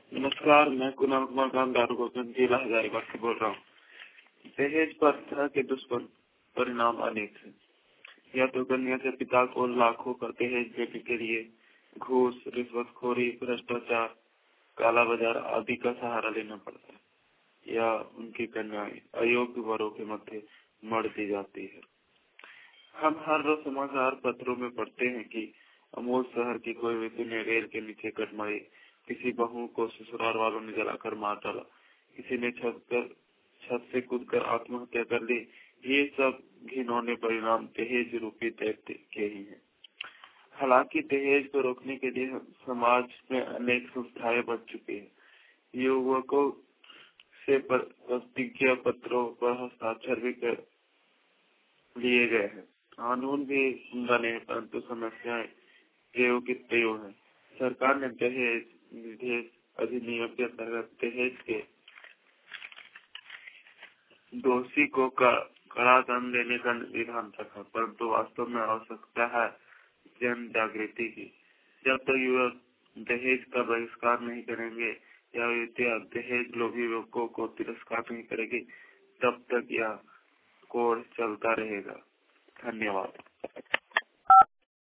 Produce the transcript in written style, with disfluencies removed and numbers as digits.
नमस्कार, मैं कुणाल कुमार गांधार गोविंद जिला हजारीबाग से बोल रहा हूँ। दहेज प्रथा के दुष्परिणाम अनेक है। या तो कन्या के पिता को लाखों का दहेज देने के लिए घूस, रिश्वतखोरी, भ्रष्टाचार, काला बाजार आदि का सहारा लेना पड़ता है, या उनकी कन्याएं अयोग्य वरों के मध्य मर दी जाती है। हम हर रोज समाचार पत्रों में पढ़ते हैं कि अमूल शहर की कोई व्यक्ति ने रेल के नीचे कट मारी, किसी बहू को ससुराल वालों ने जलाकर मार डाला, किसी ने छत से कूदकर आत्महत्या कर ली। ये सब घिनौने परिणाम दहेज रूपी दैत्य के ही हैं। हालांकि दहेज को रोकने के लिए समाज में अनेक संस्थाएं बन चुकी है। युवकों से प्रतिज्ञा पत्रों पर हस्ताक्षर भी कर लिए गए हैं। कानून भी बने, परंतु समस्याएं त्यों की त्यों है। सरकार ने दहेज विधेयक अधिनियम के अंतर्गत दहेज के दोषी को कड़ा दंड देने का विधान रखा, परंतु वास्तव में आवश्यकता है जन जागृति की। जब तक युवक दहेज का बहिष्कार नहीं करेंगे या विद्या दहेज लोभी युवकों को तिरस्कार नहीं करेगी, तब तक यह कोड चलता रहेगा। धन्यवाद।